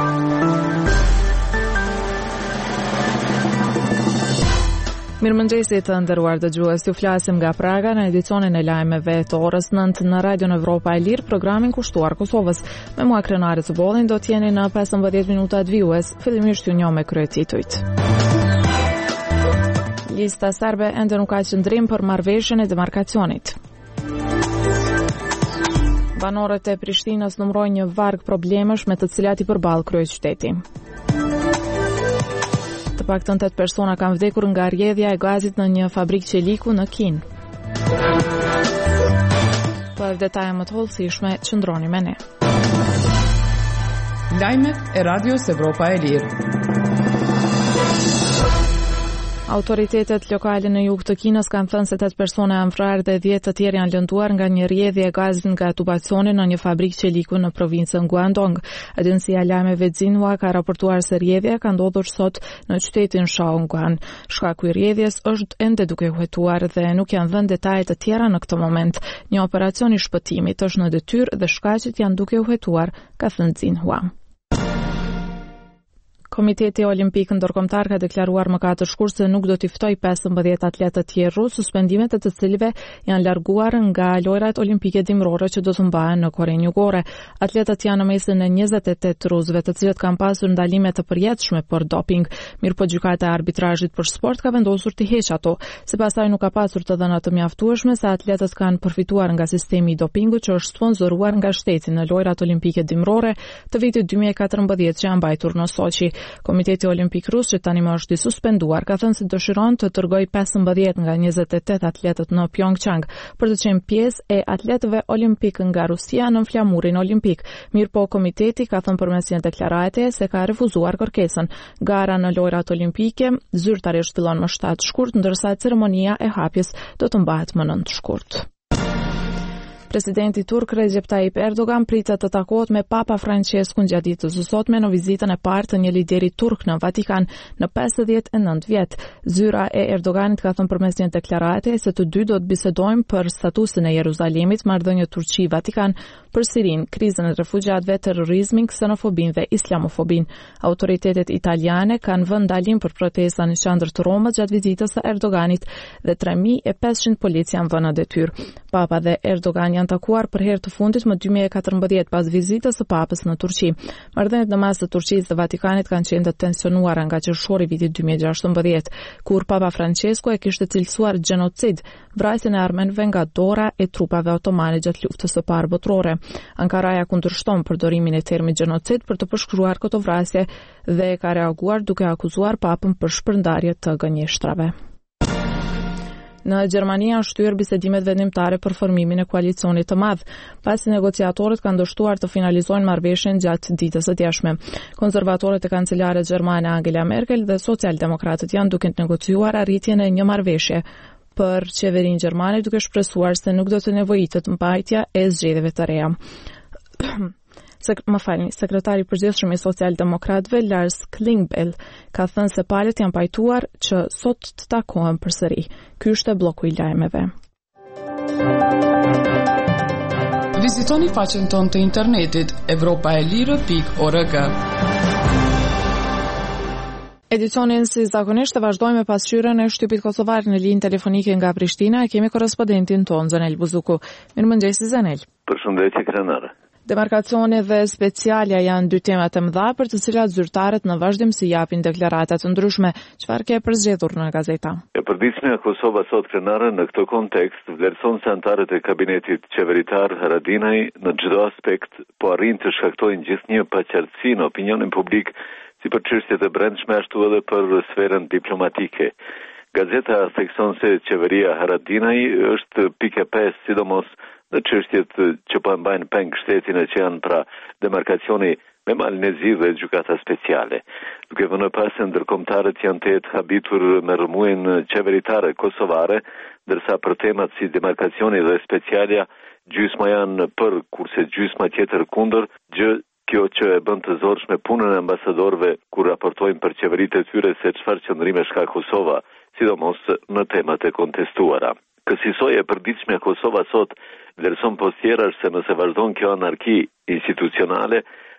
Mirëmëngjesi të nderuar dëgjues, ju flasim nga Praga në edicionin e lajmeve të orës 9 në Radion Evropa e Lirë, programin kushtuar Kosovës. Me mua Krenare Cubollin do t'jeni në 15 minuta të vijues, fillimisht ju njoh me kryetitujt. Lista serbe ende nuk ka qëndrim për marrëveshjen e demarkacionit. Banorët e Prishtinës numërojnë një varg problemesh me të cilat i përball kryeqyteti. Të paktën 8 persona kanë vdekur nga rrjedhja e gazit në një fabrikë qeliku në Kinë. Për detaje më të hollësishme, qëndroni me ne. Lajmet e Radios Evropa e Lirë. Autoritetet lokale në jug të Kinës kanë thënë se 8 persona janë vrarë dhe 10 të tjerë janë lënduar nga një rrjedhje e gazit nga tubacioni në një fabrikë qeliku në provincën Guangdong. Agjencia e lajmeve Xinhua ka raportuar se rrjedhja ka ndodhur sot në qytetin Shaoguan. Shkaku i rrjedhjes është ende duke u hetuar dhe nuk janë dhënë detaje të tjera në këtë moment. Një operacion i shpëtimit është në detyrë dhe shkaqet janë duke u hetuar, ka thënë Xinhua. Komiteti Olimpik Ndërkombëtar ka deklaruar më 4 shkurt se nuk do t'i ftojë 15 atletë të tjerë rus, suspendimet e të cilëve janë larguar nga lojrat olimpike dimrore që do të mbahen në Korenë Jugore. Atletët janë në mesin e 28 rusëve, të cilët kanë pasur ndalime të përjetshme për doping. Mirëpo gjykata e arbitrazhit për sport ka vendosur të heqë ato. Sipas saj nuk ka pasur të dhëna të mjaftueshme se atletët kanë përfituar nga sistemi i dopingut që është sponsoruar nga shteti në lojrat olimpike dimrore të vitit 2014 që janë mbajtur në Sochi. Komiteti Olimpik Rus, që tani më është i suspenduar, ka thënë se dëshiron të tërgojë 15 nga 28 atletët në Pyeongchang për të qenë pjesë e atletëve olimpik nga Rusia në flamurin olimpik. Mirëpo komiteti ka thënë përmes një deklarate se ka refuzuar kërkesën. Gara në lojrat olimpike zyrtarisht fillon më 7 shkurt, ndërsa ceremonia e hapjes do të mbahet më 9 shkurt. Presidenti turk Recep Tayyip Erdogan pritet të takohet me Papa Franceskun gjatë ditës së sotme në vizitën e parë të një lideri turk në Vatikan në 59 vjet. Zyra e Erdoganit ka thënë përmes një deklarate se të dy do të bisedojnë për statusin e Jeruzalemit, marrëdhënie Turqi-Vatikan, për Sirinë, krizën e refugjatëve, terrorizmin, ksenofobinë dhe islamofobinë. Autoritetet italiane kanë vënë ndalim për protesta në qendër të Romës gjatë vizitës së Erdoganit dhe 3500 polic janë vënë në detyrë. Papa dhe Erdogan janë takuar për herë të fundit më 2014 pas vizitës së Papës në Turqi. Marrëdhëniet në mes të Turqisë dhe Vatikanit kanë qenë të tensionuara nga qershori i vitit 2016, kur Papa Francesco e kishte cilësuar gjenocid vrasjen e armenëve nga dora e trupave otomane gjatë luftës së parë botërore. Ankaraja kundërshton përdorimin e termit gjenocid për të përshkruar këtë vrasje dhe ka reaguar duke akuzuar Papën për shpërndarje të gënjeshtrave. Në Gjermani janë shtyrë bisedimet vendimtare për formimin e koalicionit të madh, pasi negociatorët kanë dështuar të finalizojnë marrëveshjen gjatë ditës së djeshme. Konservatorët e kancelares gjermane Angela Merkel dhe socialdemokratët janë duke negociuar arritjen e një marrëveshje për qeverinë gjermane, duke shpresuar se nuk do të nevojitet mbajtja e zgjedhjeve të reja. Sekretari i përgjithshëm i socialdemokratëve Lars Klingbeil ka thënë se palët janë pajtuar që sot të takohen përsëri. Ky është bloku i lajmeve. Vizitoni faqen tonë të internetit europaelire.org. Edicionin si zakonisht të vazhdojmë me pasqyrën e shtypit kosovar në linjë telefonike nga Prishtina e kemi korrespondentin ton Zanel Buzuku. Mirëmëngjesi Zanel. Përshëndetje Krenare. Demarkacione dhe specialja janë dy temat e mëdha për të cilat zyrtarët në vazhdim si japin deklarata të ndryshme. Çfarë ke përzgjedhur në gazeta? E përditshmja Kosova sot Krenare në këtë kontekst vlerëson se anëtarët e kabinetit qeveritar Haradinaj në çdo aspekt po arrin të shkaktojnë gjithnjë paqartësi në opinionin publik si për çështjet e brendshme ashtu edhe për sferën diplomatike. Gazeta thekson se qeveria Haradinaj është pikë 5 sidomos në çështjet që po mbajnë peng shtetin e që janë pra demarkacioni me Malnezi dhe gjykata speciale. Duke vënë pas se ndërkombëtarët janë të jetë habitur me rrëmuin qeveritare kosovare, ndërsa për temat si demarkacioni dhe specialja gjysma janë për, kurse gjysma tjetër kundër, gjë kjo që e bën të zorshme punën e ambasadorëve kur raportojnë për qeveritë e tyre se çfarë qëndrimesh ka Kosova, sidomos në temat e kontestuara. Kësaj e përditshme Kosova sot vlerëson postierash se nëse vazhdon kjo anarki institucionale,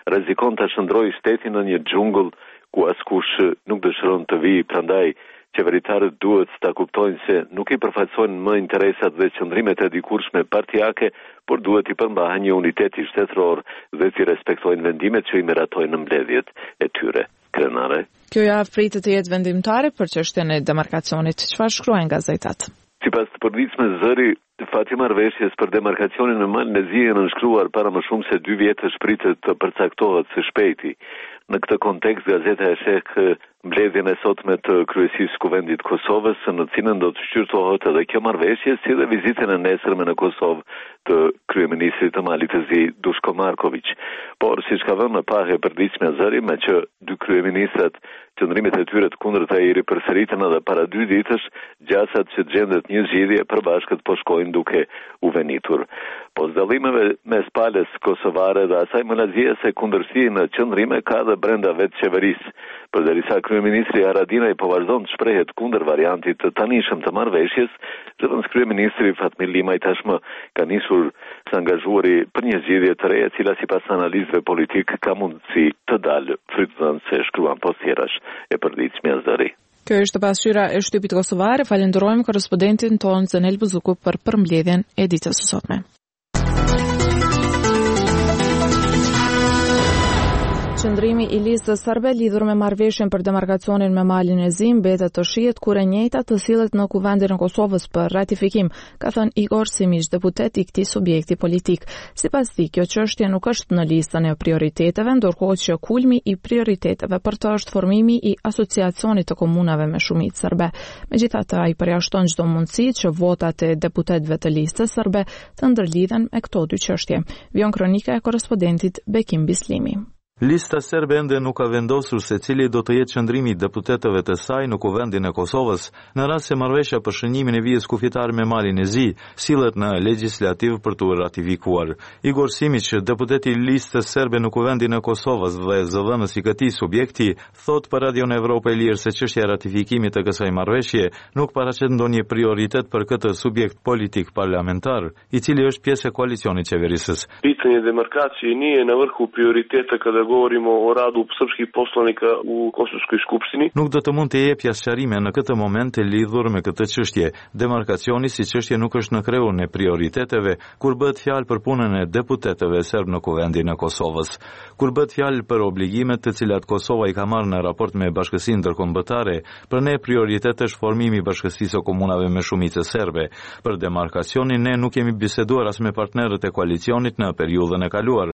rrezikon ta shndrojë shtetin në një xhungull ku askush nuk dëshiron të vijë, prandaj qeveritarët duhet ta kuptojnë se nuk i përfaqësojnë më interesat dhe qëndrimet e dikurshme partijake, por duhet i përmbahen një uniteti shtetëror dhe të respektojnë vendimet që i miratojnë në mbledhjet e tyre. Krenare. Kjo javë pritet të jetë vendimtare për çështjen e demarkacionit. Çfarë shkruajnë gazetat? Sipas të përditshme zëri, fatimarrëveshjes për demarkacionin me malin e zi e nënshkruar para më shumë se 2 vjetësh pritet të përcaktohet së shpejti. Në këtë kontekst, gazeta e sheh mbledhjen e sotme të kryesisë kuvendit Kosovës, në cilën do të shqyrtohet edhe kjo marrëveshje, si dhe vizitën e nesërme në Kosovë të kryeministrit të Malit të Zi, Duško Marković. Por, siç ka vënë në pahë e përditshme zëri, me që dy kryeministrat qëndrimet e tyre të kundërta i ripërsëritën edhe para 2 ditësh, gjasat që gjendet një zgjidhje përbashkët po shkojnë duke u venitur. Pas dallimeve mes palës kosovare dhe asaj mëlazjese kundërshtia në qëndrime ka dhe brenda vetë qeverisë. Përderisa kryeministri Haradinaj po vazhdon të shprehet kundër variantit të tanishëm të marrëveshjes, zëvendës kryeministri Fatmir Limaj tashmë ka nisur të angazhuari për një zgjidhje të re, e cila sipas analizëve politik ka mundësi të dalë frytëdhënëse, shkruan postjerash e përditshme zëri. Kjo është pasqyra e shtypit kosovar. Falenderojmë korrespondentin tonë Zenel Buzuku për përmbledhjen e ditës së sotme. Qëndrimi i listës serbe lidhur me marrëveshjen për demarkacionin me malin e Zi mbetet të shihet kur e njëjta të sillet në Kuvendin e Kosovës për ratifikim, ka thënë Igor Simić, deputet i këtij subjekti politik. Sipas tij, kjo çështje nuk është në listën e prioriteteve, ndërkohë që kulmi i prioriteteve për të është formimi i asociacionit të komunave me shumicë serbe. Megjithatë, ai përjashton çdo mundësi që votat e deputetëve të listës serbe të ndërlidhen me këto dy çështje. Vion kronika e korrespondentit Bekim Bislimi. Lista serbe ende nuk ka vendosur se cili do të jetë qëndrimi i deputetëve të saj në Kuvendin e Kosovës, në rast se marrëveshja për shënimin e vijës kufitar me malin e Zi sillet në legjislativ për të ratifikuar. Igor Simić, deputeti i listës serbe në Kuvendin e Kosovës dhe zëdhënës i këtij subjekti, thot për Radion Evropa e Lirë se çështja e ratifikimit të kësaj marrëveshje nuk paraqet ndonjë prioritet për këtë subjekt politik parlamentar, i cili është pjesë e koalicionit qeverisës. Pitanje demarkacije nije na vrhu prioriteta kada govorimo o radu srpskih poslanika u Kosovskoj skupštini. Nuk do të mund të jepja sqarime në këtë moment e lidhur me këtë çështje. Demarkacioni si çështje nuk është në kreun e prioriteteve kur bëhet fjalë për punën e deputetëve serb në Kuvendin e Kosovës. Kur bëhet fjalë për obligimet të cilat Kosova i ka marrë në raport me Bashkësinë Ndërkombëtare, për ne prioritet është formimi i Bashkësisë së Komunave me shumicë serbe. Për demarkacionin ne nuk kemi biseduar as me partnerët e koalicionit në periudhën e kaluar,